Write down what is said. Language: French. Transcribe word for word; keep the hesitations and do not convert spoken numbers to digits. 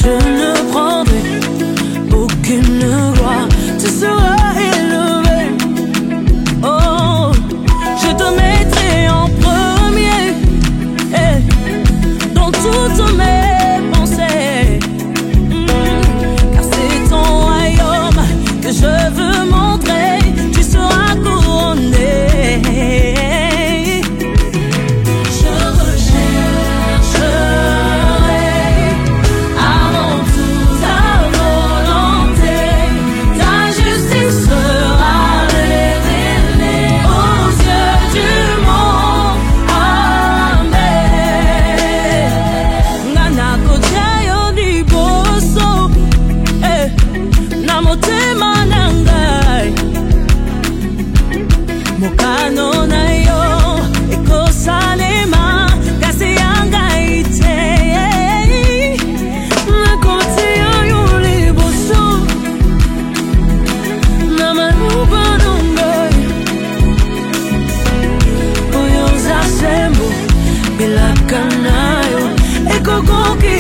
je ne prendrai aucune gloire. Tu seras élevé. Oh, je te mettrai en premier eh, dans toutes mes pensées. Mm, car c'est ton royaume que je veux montrer. Tu seras couronné. Mokano na yo ekosalema kasi yanga ite nakoti yo liboso na manuba nongai oyo zasembo bilaka na yo ekokoki